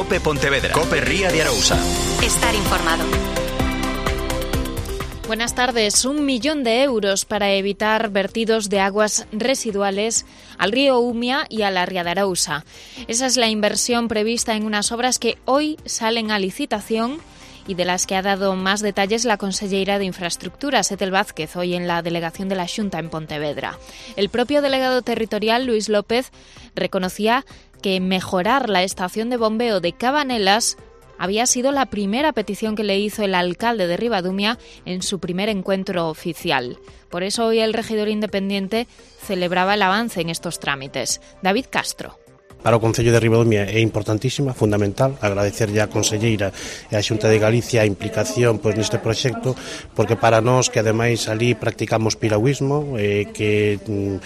COPE Pontevedra. COPE Ría de Arousa. Estar informado. Buenas tardes. 1 millón de euros para evitar vertidos de aguas residuales al río Umia y a la Ría de Arousa. Esa es la inversión prevista en unas obras que hoy salen a licitación y de las que ha dado más detalles la conselleira de Infraestructuras, Ethel Vázquez, hoy en la delegación de la Xunta en Pontevedra. El propio delegado territorial, Luis López, reconocía que mejorar la estación de bombeo de Cabanelas había sido la primera petición que le hizo el alcalde de Ribadumia en su primer encuentro oficial. Por eso hoy el regidor independiente celebraba el avance en estos trámites. David Castro. Para o Concello de Ribadumia é importantísima, fundamental, agradecer a conselleira e a Xunta de Galicia a implicación neste proxecto, porque para nós que ademais ali practicamos piragüismo, que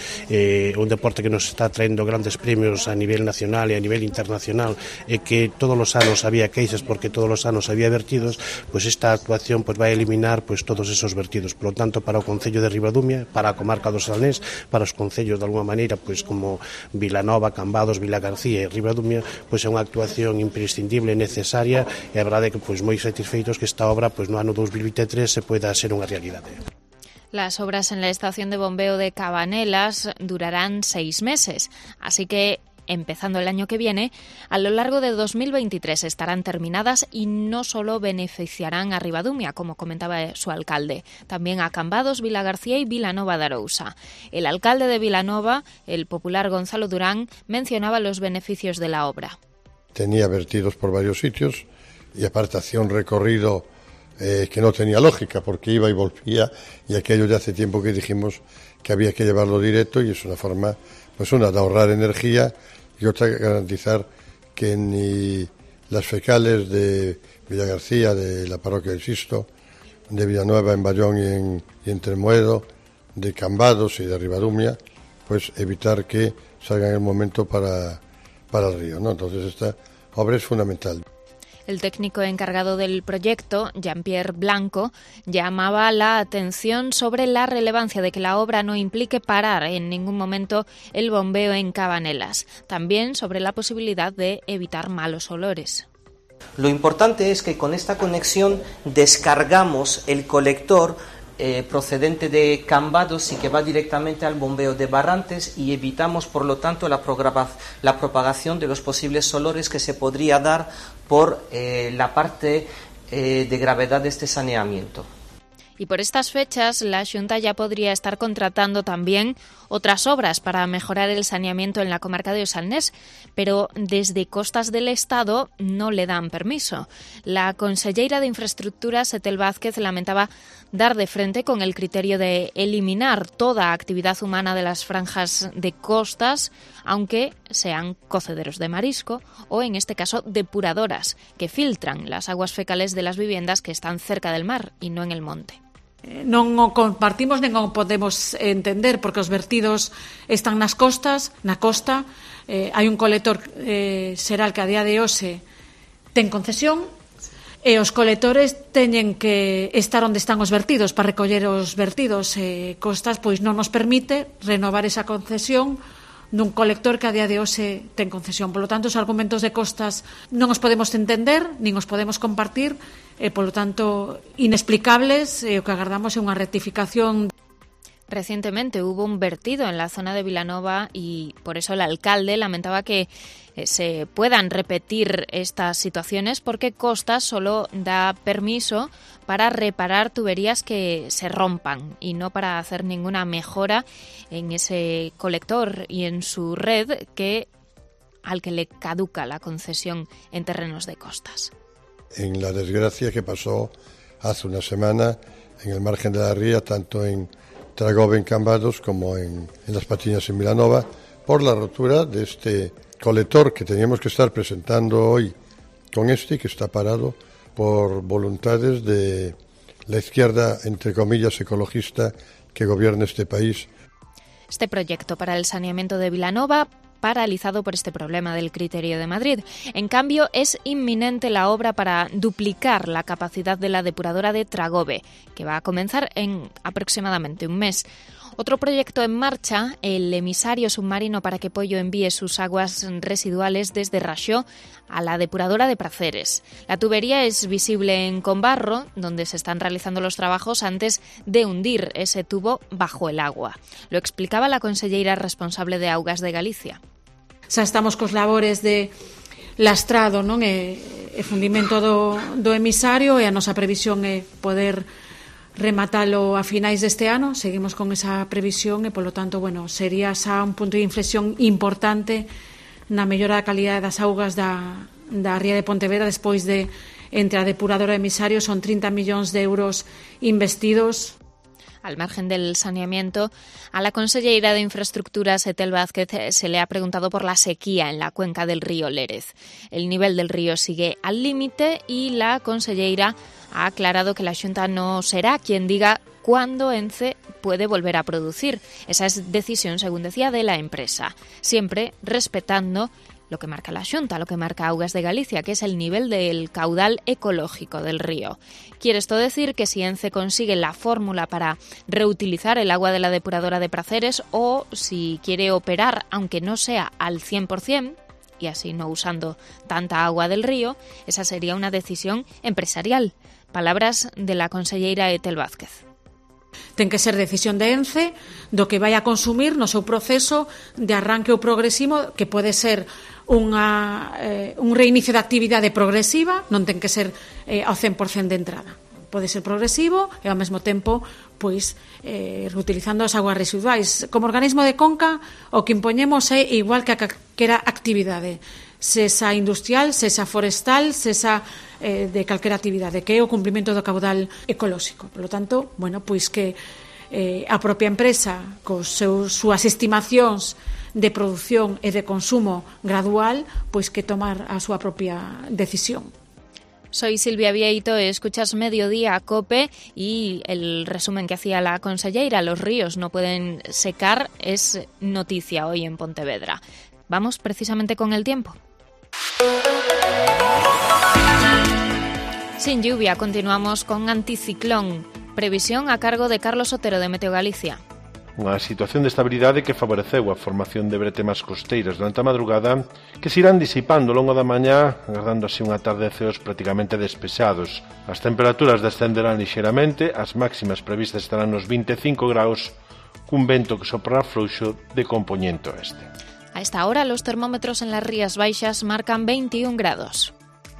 é un deporte que nos está traendo grandes premios a nivel nacional e a nivel internacional, e que todos os anos había queixas porque todos os anos había vertidos, esta actuación vai eliminar todos esos vertidos. Por lo tanto, para o Concello de Ribadumia, para a comarca do Salnés, para os concellos de alguma maneira como Vilanova, Cambados, Vilagarcía e Ribadumia, é unha actuación imprescindible, necesaria, e a verdade é que moi satisfeitos que esta obra no ano 2023 se poida ser unha realidade. Las obras en la estación de bombeo de Cabanelas durarán 6 meses, así que empezando el año que viene, a lo largo de 2023 estarán terminadas y no solo beneficiarán a Ribadumia, como comentaba su alcalde, también a Cambados, Vilagarcía y Vilanova de Arousa. El alcalde de Vilanova, el popular Gonzalo Durán, mencionaba los beneficios de la obra. Tenía vertidos por varios sitios y aparte hacía un recorrido que no tenía lógica, porque iba y volvía, y aquello ya hace tiempo que dijimos que había que llevarlo directo, y es una forma, una de ahorrar energía, y otra garantizar que ni las fecales de Villagarcía, de la parroquia del Sisto, de Villanueva en Bayón y en Tremoedo, de Cambados y de Ribadumia, evitar que salgan en el momento para el río, ¿no? Entonces esta obra es fundamental. El técnico encargado del proyecto, Jean-Pierre Blanco, llamaba la atención sobre la relevancia de que la obra no implique parar en ningún momento el bombeo en Cabanelas. También sobre la posibilidad de evitar malos olores. Lo importante es que con esta conexión descargamos el colector procedente de Cambados y que va directamente al bombeo de Barrantes, y evitamos, por lo tanto, la propagación de los posibles olores que se podría dar por la parte de gravedad de este saneamiento. Y por estas fechas, la Xunta ya podría estar contratando también otras obras para mejorar el saneamiento en la comarca de O Salnés, pero desde Costas del Estado no le dan permiso. La conselleira de Infraestructuras, Ethel Vázquez, lamentaba dar de frente con el criterio de eliminar toda actividad humana de las franjas de costas, aunque sean cocederos de marisco o, en este caso, depuradoras, que filtran las aguas fecales de las viviendas que están cerca del mar y no en el monte. Non o compartimos nen o podemos entender, porque os vertidos están na costa, hai un colector xeral que a día de hoxe ten concesión, e os colectores teñen que estar onde están os vertidos para recoller os vertidos. Costas non nos permite renovar esa concesión dun colector que a día de hoxe ten concesión. Por lo tanto, os argumentos de Costas non os podemos entender, nin os podemos compartir, por lo tanto, inexplicables, o que agardamos é unha rectificación. Recientemente hubo un vertido en la zona de Vilanova y por eso el alcalde lamentaba que se puedan repetir estas situaciones, porque Costas solo da permiso para reparar tuberías que se rompan y no para hacer ninguna mejora en ese colector y en su red al que le caduca la concesión en terrenos de Costas. En la desgracia que pasó hace una semana en el margen de la ría, tanto en Tragove, en Cambados, como en Las Patiñas, en Vilanova, por la rotura de este colector que teníamos que estar presentando hoy con y que está parado por voluntades de la izquierda, entre comillas, ecologista que gobierna este país. Este proyecto para el saneamiento de Vilanova, paralizado por este problema del criterio de Madrid. En cambio, es inminente la obra para duplicar la capacidad de la depuradora de Tragove, que va a comenzar en aproximadamente un mes. Otro proyecto en marcha, el emisario submarino para que Pollo envíe sus aguas residuales desde Raxó a la depuradora de Praceres. La tubería es visible en Combarro, donde se están realizando los trabajos antes de hundir ese tubo bajo el agua. Lo explicaba la conselleira responsable de Augas de Galicia. Xa estamos cos labores de lastrado, non, e fundimento do emisario, e a nosa previsión é poder rematalo a finais deste ano. Seguimos con esa previsión e, polo tanto, sería xa un punto de inflexión importante na mellora da calidade das augas da ría de Pontevedra despois de, entre a depuradora e emisario, son 30 millóns de euros investidos. Al margen del saneamiento, a la conselleira de Infraestructuras, Etel Vázquez, se le ha preguntado por la sequía en la cuenca del río Lérez. El nivel del río sigue al límite y la conselleira ha aclarado que la Xunta no será quien diga cuándo ENCE puede volver a producir. Esa es decisión, según decía, de la empresa, siempre respetando lo que marca la Xunta, lo que marca Augas de Galicia, que es el nivel del caudal ecológico del río. Quiere esto decir que si ENCE consigue la fórmula para reutilizar el agua de la depuradora de Praceres, o si quiere operar, aunque no sea al 100%, y así no usando tanta agua del río, esa sería una decisión empresarial. Palabras de la conselleira Etel Vázquez. Ten que ser decisión de ENCE do que vai a consumir no seu proceso de arranque ou progresivo, que pode ser un reinicio de actividade progresiva, non ten que ser ao 100% de entrada. Pode ser progresivo e ao mesmo tempo reutilizando as aguas residuais. Como organismo de conca, o que impoñemos é igual que a calquera actividade, sesa industrial, sesa forestal, sesa de calquera actividade, que é o cumprimento do caudal ecolóxico. Por lo tanto, que a propia empresa, cos súas estimacións de produción e de consumo gradual, que tomar a súa propia decisión. Soy Silvia Vieito, escuchas Mediodía COPE, y el resumen que hacía la conselleira, los ríos no pueden secar, es noticia hoy en Pontevedra. Vamos precisamente con el tiempo. Sin lluvia, continuamos con anticiclón. Previsión a cargo de Carlos Otero, de Meteo Galicia. Unha situación de estabilidade que favoreceu a formación de bretemas costeiras durante a madrugada, que se irán disipando ao longo da mañá, agardando así unha tarde de ceos prácticamente despexados. As temperaturas descenderán lixeiramente, as máximas previstas estarán nos 25 graus, cun vento que soprará frouxo de compoñente oeste. A esta hora los termómetros en las Rías Baixas marcan 21 grados.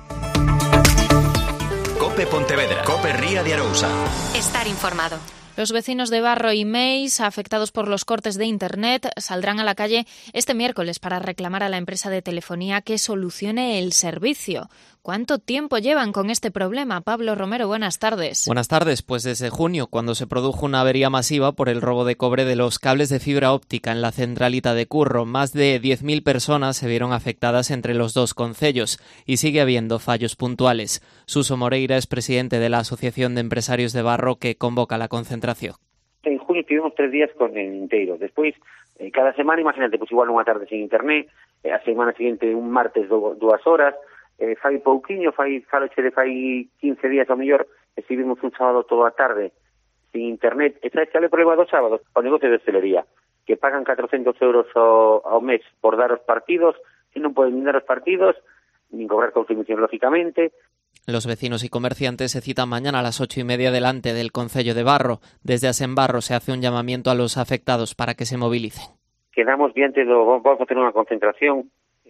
COPE Pontevedra. COPE Ría de Arousa. Estar informado. Los vecinos de Barro y Meis, afectados por los cortes de Internet, saldrán a la calle este miércoles para reclamar a la empresa de telefonía que solucione el servicio. ¿Cuánto tiempo llevan con este problema? Pablo Romero, buenas tardes. Buenas tardes, pues desde junio, cuando se produjo una avería masiva por el robo de cobre de los cables de fibra óptica en la centralita de Curro. Más de 10.000 personas se vieron afectadas entre los dos concellos y sigue habiendo fallos puntuales. Suso Moreira es presidente de la Asociación de Empresarios de Barro, que convoca la concentración. En junio tuvimos 3 días con el inteiro. Despois, cada semana, imagínate, igual unha tarde sin internet, a semana seguinte un martes 2 horas, fai pouquiño, faloche de fai 15 días ao mellor, recibimos un sábado toda a tarde sin internet. E sabes que é o problema dos sábados? O negocio de hostelería, que pagan 400 euros ao mes por dar os partidos, e non poden nin dar os partidos, nin cobrar consumición, lógicamente. Los vecinos y comerciantes se citan mañana a las 8:30 delante del concello de Barro. Desde Asembarro se hace un llamamiento a los afectados para que se movilicen. Quedamos diante vamos a tener unha concentración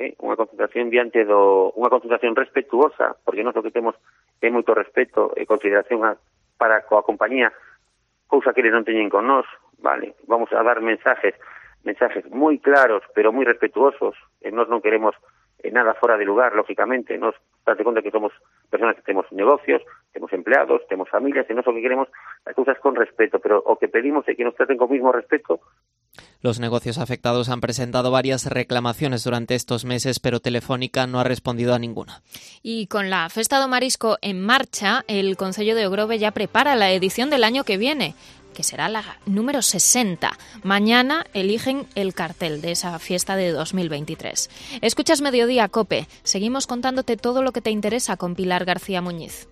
unha concentración respetuosa, porque nós o que temos é moito respeto e consideración para coa compañía, cousa que eles non teñen con nós, vale? Vamos a dar mensajes moi claros, pero moi respetuosos, e nós non queremos nada fora de lugar, lógicamente. Nós, date conta que somos personas que temos negocios, temos empleados, temos familias, e nós o que queremos as cousas con respeto, pero o que pedimos é que nos traten con o mismo respeto. Los negocios afectados han presentado varias reclamaciones durante estos meses, pero Telefónica no ha respondido a ninguna. Y con la Festa do Marisco en marcha, el Concello de Ogrove ya prepara la edición del año que viene, que será la número 60. Mañana eligen el cartel de esa fiesta de 2023. Escuchas Mediodía COPE. Seguimos contándote todo lo que te interesa con Pilar García Muñiz.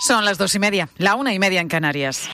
Son las 2:30, la 1:30 en Canarias.